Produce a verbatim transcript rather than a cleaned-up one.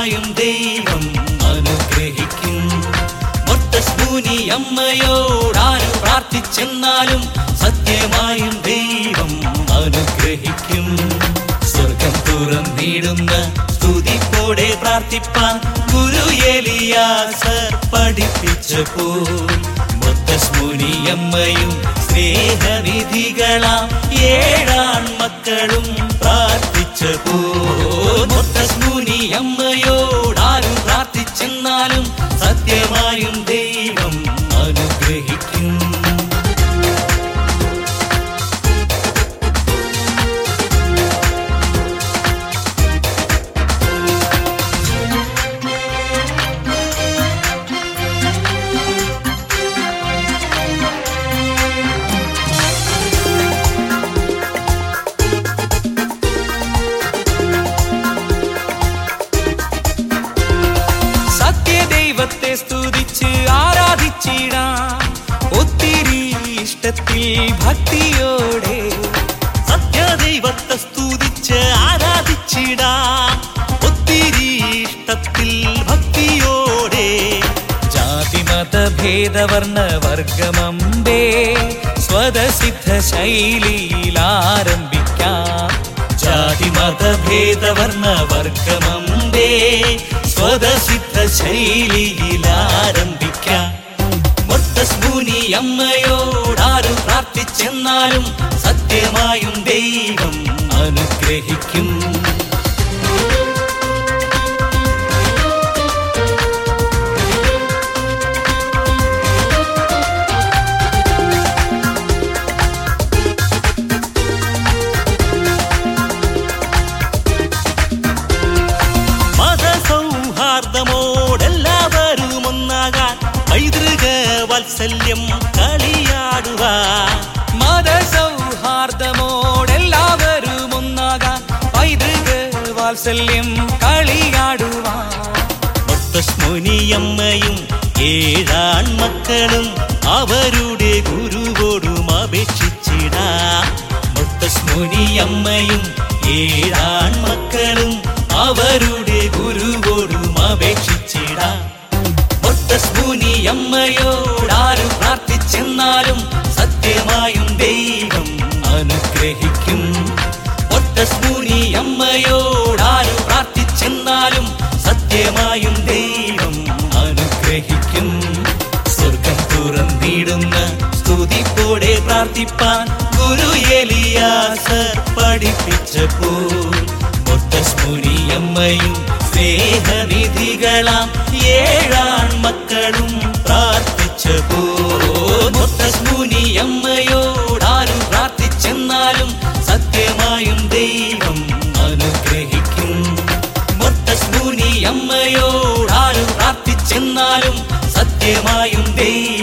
സത്യമായും ദൈവം അനുഗ്രഹിക്കും. മൊട്ടസ്മൂനി അമ്മയോടാരും പ്രാർത്ഥിച്ചെന്നാലും സത്യമായും ദൈവം അനുഗ്രഹിക്കും. സ്വർഗം തുറന്നിടുന്ന സ്തുതിപ്പോടെ പ്രാർത്ഥിപ്പാൻ ഗുരു എലിയാസർ പഠിപ്പിച്ചപ്പോൾ മൊട്ടസ്മൂനി അമ്മയും സ്നേഹനിധികളാം ഏഴാൺ മക്കളും പ്രാർത്ഥിച്ചപ്പോൾ മൊട്ടസ്മൂനി അമ്മയോടാരും പ്രാർത്ഥിച്ചെന്നാലും സത്യമായും ദൈവം അനുഗ്രഹിക്കും. ദൈവത്തെ സ്തുതിച്ച് ആരാധിച്ചിടാം ഒത്തിരി ഇഷ്ടത്തിൽ ഭക്തിയോടെ. സത്യദൈവത്തെ സ്തുതിച്ച് ആരാധിച്ചിടാം ഒത്തിരി ഇഷ്ടത്തിൽ ഭക്തിയോടെ. ജാതിമത ഭേദവർണ്ണ വർഗമമ്പേ സ്വതസിദ്ധ ശൈലിയിൽ ആരംഭിക്കാം. ജാതിമത ഭേദവർണ്ണ വർഗമമ്പേ സ്വതസിദ്ധ ശൈലിയിൽ ആരംഭിക്കാം. മൊട്ടസ്മൂനി അമ്മയോടാരും പ്രാർത്ഥിച്ചെന്നാലും സത്യമായും ദൈവം അനുഗ്രഹിക്കും. മതസൗഹാർദ്ദമോടെല്ലാവരും ഒന്നാകാൻ പൈതൃക വാത്സല്യം കളിയാടുവാൻ. മതസൗഹാർദ്ദമോടെല്ലാവരും ഒന്നാകാൻ പൈതൃക വാത്സല്യം കളിയാടുവാൻ. മൊട്ടസ്മൂനി അമ്മയും ഏഴാൺ മക്കളും അവരുടെ ഗുരുവോടും അപേക്ഷിച്ചിടാം. മൊട്ടസ്മൂനി അമ്മയും ഏഴാൺ മക്കളും അവരുടെ ഗുരുവോടും അപേക്ഷിച്ചിടാം. മൊട്ടസ്മൂനി അമ്മയോടാരും പ്രാർത്ഥിച്ചെന്നാലും സത്യമായും ദൈവം അനുഗ്രഹിക്കും. മൊട്ടസ്മൂനി അമ്മയോടാരും പ്രാർത്ഥിച്ചെന്നാലും സത്യമായും ദൈവം അനുഗ്രഹിക്കും. സ്വർഗം തുറന്നിടുന്ന സ്തുതിപ്പോടെ പ്രാർത്ഥിപ്പാൻ ഗുരു എലിയാസർ പഠിപ്പിച്ചപ്പോൾ മൊട്ടസ്മൂനി അമ്മയും സ്നേഹനിധികളാം ഏഴാൺ മക്കളും പ്രാർത്ഥിച്ചപ്പോൾ മൊട്ടസ്മൂനി അമ്മയോടാരും പ്രാർത്ഥിച്ചെന്നാലും സത്യമായും ദൈവം അനുഗ്രഹിക്കും. മൊട്ടസ്മൂനി അമ്മയോടാരും പ്രാർത്ഥിച്ചെന്നാലും സത്യമായും ദൈവം